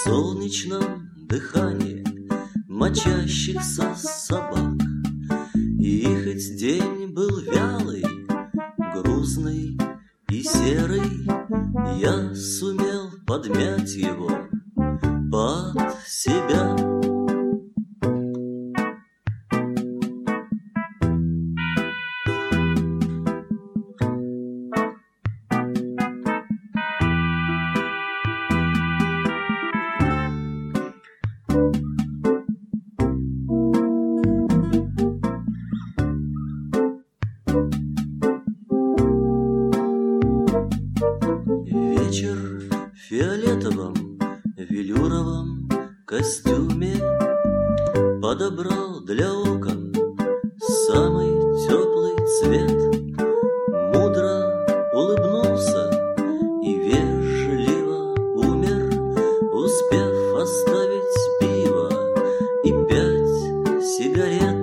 солнечном дыхании мочащихся собак. И хоть день был вялый, грузный и серый, я сумел подмять его под себя. Вечер в фиолетовом велюровом костюме подобрал для окон самый теплый цвет, мудро улыбнулся и вежливо умер, успев оставить пиво и 5 сигарет.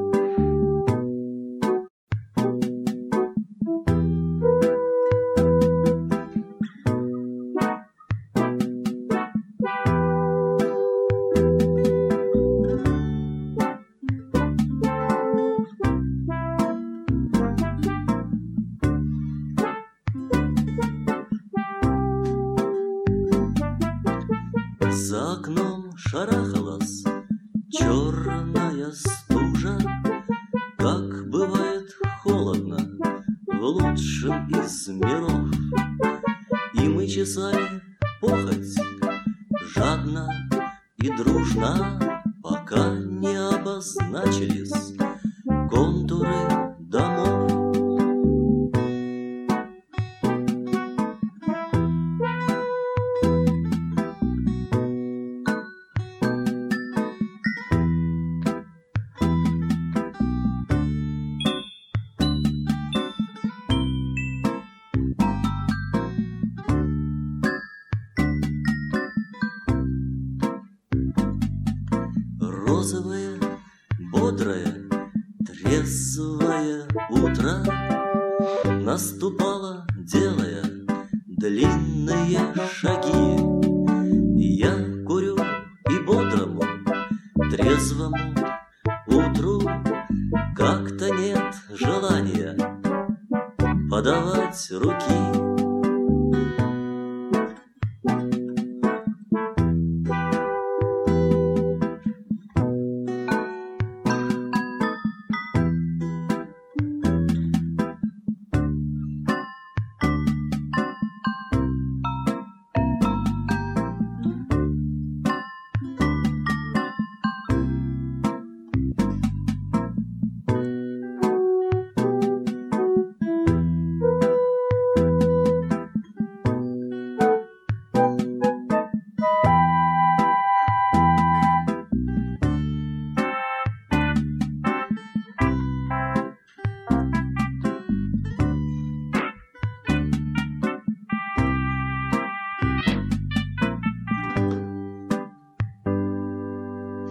За окном шарахалась черная стужа. Как бывает холодно в лучшем из миров. И мы чесали похоть жадно и дружно, пока не обозначились контуры домов. Розовое, бодрое, трезвое утро наступало, делая длинные шаги. Я курю, и бодрому, трезвому утру как-то нет желания подавать руки.